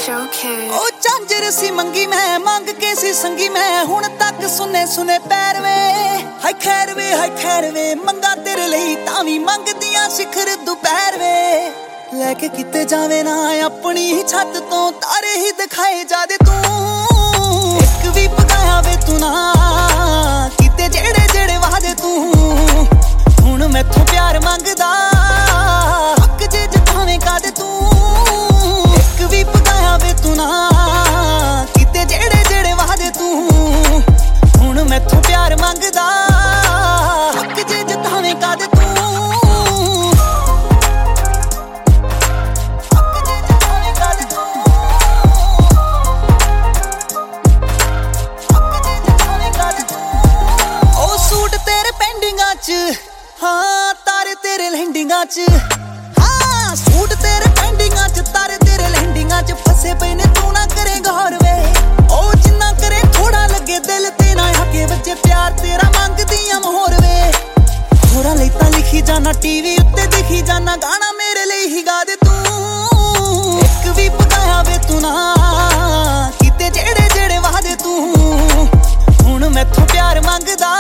ओ झांझर सी मंगी मैं मंग के सी संगी मैं हुण तक सुने सुने पैर वे हाय खैर वे मंगा तेरे लई तावी मंगदियां शिखर दोपहर वे लैके किते जावे ना अपनी ही छत तो तारे ही दिखाए जादे तू एक भी पकाया वे तू ना किते जेड़े जेड़े वादे तू हुण मैथों प्यार मंगदा हक जे जतावे कादे तू एक भी पकाया वे तू ना किते जेड़े जेड़े वादे तू हुण मैथों प्यार मंगदा हक जे जतावे कादे तू हाँ तारे तेरे लैंडिंगा च हाँ सूट तेरे पेंडिंगा च तारे तेरे लैंडिंगा च फसे पे ने तू ना करे गौर वे ओ जिन्ना करे थोड़ा लगे दिल ते ना आके बच्चे प्यार तेरा मंगदियां मोहर वे थोड़ा लेता लिखी जाना टीवी उत्ते दिखी जाना गाना मेरे लिए ही गा दे तू एक भी पकाया वे तू ना किते जेड़े जेड़े वादे तू हुण मैथों प्यार मंगदा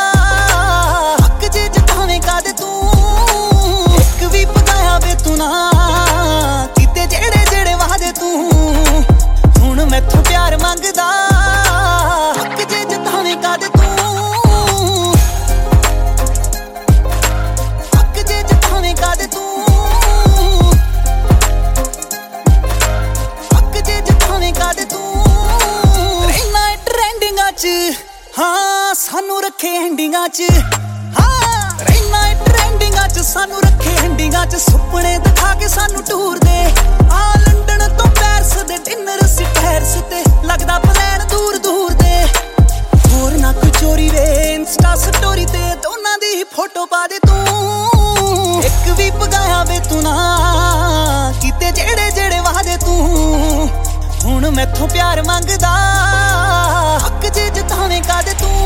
कादे तू एक भी पकाया वे तू ना किते जेड़े जेड़े वादे तू हुण मैथों प्यार मंगदा हक जे जतावे कादे तू हक जे जतावे कादे तू हक जे जतावे कादे तू रहना ट्रेंडिंगा च हाँ सानू रखे एंडिंगा च सानू रखे हंडिंगा च सुपने दिखा के सानू टूर दे आ लंडन तो पैरिस दे डिनर सी टैरिस ते लगदा प्लान दूर दूर दे होर ना कोई चोरी वे इंस्टा स्टोरी ते दोनां दी ही फोटो पा दे तू एक भी पगाया वे तू ना किते जेड़े जेड़े वादे तू हुण मैथों प्यार मंगदा हक जे जतावे कादे तू